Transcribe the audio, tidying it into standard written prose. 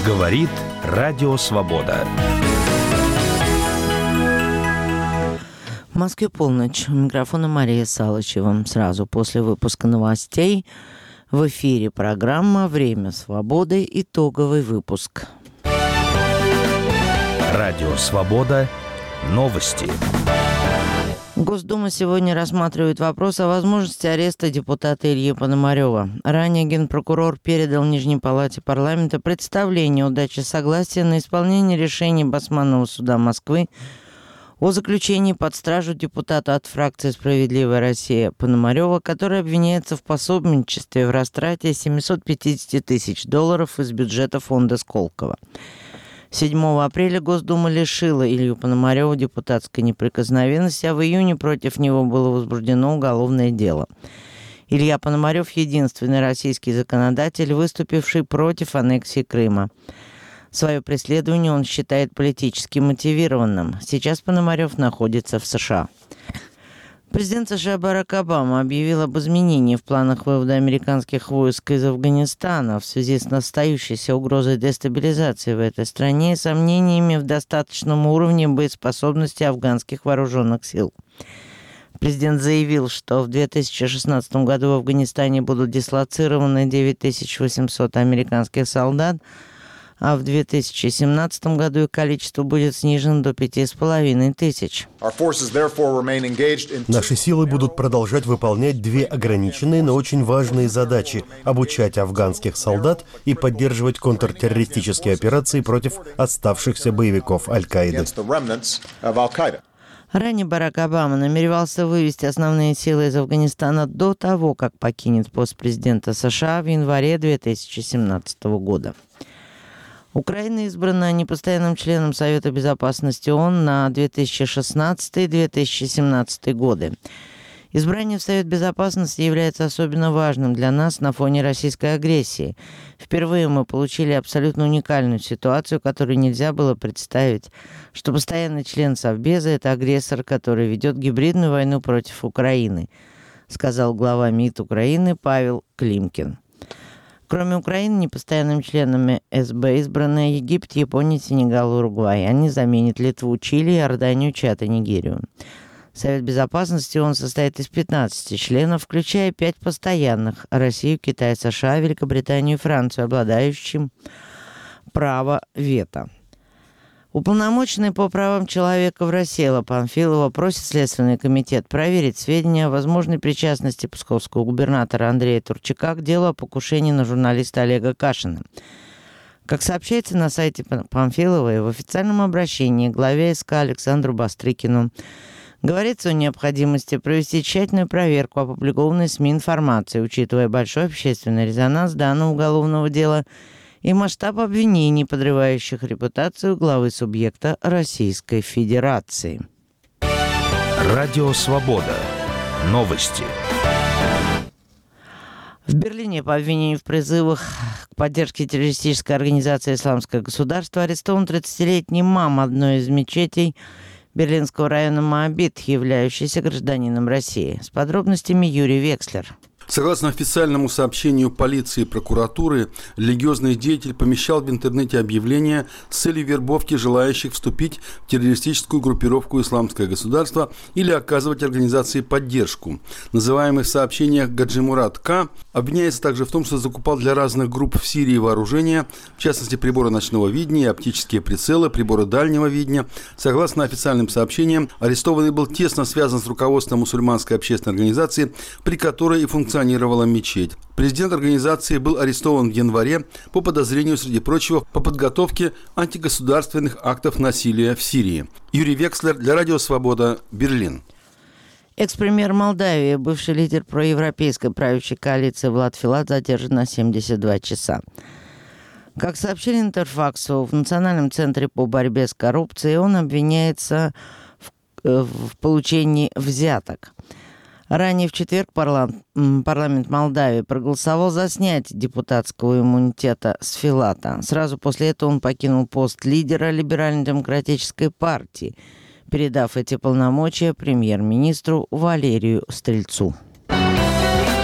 Говорит Радио Свобода. В Москве полночь. У микрофона Мария Салычева. Сразу после выпуска новостей в эфире программа «Время свободы». Итоговый выпуск. Радио Свобода. Новости. Госдума сегодня рассматривает вопрос о возможности ареста депутата Ильи Пономарева. Ранее генпрокурор передал Нижней палате парламента представление о даче согласия на исполнение решения Басманного суда Москвы о заключении под стражу депутата от фракции «Справедливая Россия» Пономарева, который обвиняется в пособничестве в растрате $750 тысяч из бюджета фонда Сколково. 7 апреля Госдума лишила Илью Пономарева депутатской неприкосновенности, а в июне против него было возбуждено уголовное дело. Илья Пономарев – единственный российский законодатель, выступивший против аннексии Крыма. Свое преследование он считает политически мотивированным. Сейчас Пономарев находится в США. Президент США Барак Обама объявил об изменении в планах вывода американских войск из Афганистана в связи с остающейся угрозой дестабилизации в этой стране и сомнениями в достаточном уровне боеспособности афганских вооруженных сил. Президент заявил, что в 2016 году в Афганистане будут дислоцированы 9800 американских солдат, а в 2017 году их количество будет снижено до 5500. Наши силы будут продолжать выполнять две ограниченные, но очень важные задачи – обучать афганских солдат и поддерживать контртеррористические операции против оставшихся боевиков Аль-Каиды. Ранее Барак Обама намеревался вывести основные силы из Афганистана до того, как покинет пост президента США в январе 2017 года. Украина избрана непостоянным членом Совета Безопасности ООН на 2016-2017 годы. Избрание в Совет Безопасности является особенно важным для нас на фоне российской агрессии. Впервые мы получили абсолютно уникальную ситуацию, которую нельзя было представить, что постоянный член Совбеза – это агрессор, который ведет гибридную войну против Украины, сказал глава МИД Украины Павел Климкин. Кроме Украины, непостоянными членами СБ избраны Египет, Япония, Сенегал и Уругвай. Они заменят Литву, Чили, Иорданию, Чад и Нигерию. Совет Безопасности ООН состоит из 15 членов, включая 5 постоянных – Россию, Китай, США, Великобританию и Францию, обладающим право вето. Уполномоченный по правам человека в России Элла Памфилова просит Следственный комитет проверить сведения о возможной причастности псковского губернатора Андрея Турчака к делу о покушении на журналиста Олега Кашина. Как сообщается на сайте Памфиловой, в официальном обращении к главе СК Александру Бастрыкину говорится о необходимости провести тщательную проверку опубликованной СМИ информации, учитывая большой общественный резонанс данного уголовного дела и масштаб обвинений, подрывающих репутацию главы субъекта Российской Федерации. Радио Свобода. Новости. В Берлине по обвинению в призывах к поддержке террористической организации «Исламское государство» арестован 30-летний имам одной из мечетей берлинского района Моабит, являющийся гражданином России. С подробностями Юрий Векслер. Согласно официальному сообщению полиции и прокуратуры, религиозный деятель помещал в интернете объявления с целью вербовки желающих вступить в террористическую группировку «Исламское государство» или оказывать организации поддержку. Называемый в сообщениях Гаджи Мурат К. обвиняется также в том, что закупал для разных групп в Сирии вооружения, в частности приборы ночного видения, оптические прицелы, приборы дальнего видения. Согласно официальным сообщениям, арестованный был тесно связан с руководством мусульманской общественной организации, при которой и функционировала мечеть. Президент организации был арестован в январе по подозрению, среди прочего, по подготовке антигосударственных актов насилия в Сирии. Юрий Векслер для Радио Свобода, Берлин. Экс-премьер Молдавии, бывший лидер проевропейской правящей коалиции Влад Филат задержан на 72 часа. Как сообщили Интерфаксу, в Национальном центре по борьбе с коррупцией он обвиняется в получении взяток. Ранее в четверг парламент Молдавии проголосовал за снятие депутатского иммунитета с Филата. Сразу после этого он покинул пост лидера Либерально-демократической партии, передав эти полномочия премьер-министру Валерию Стрельцу.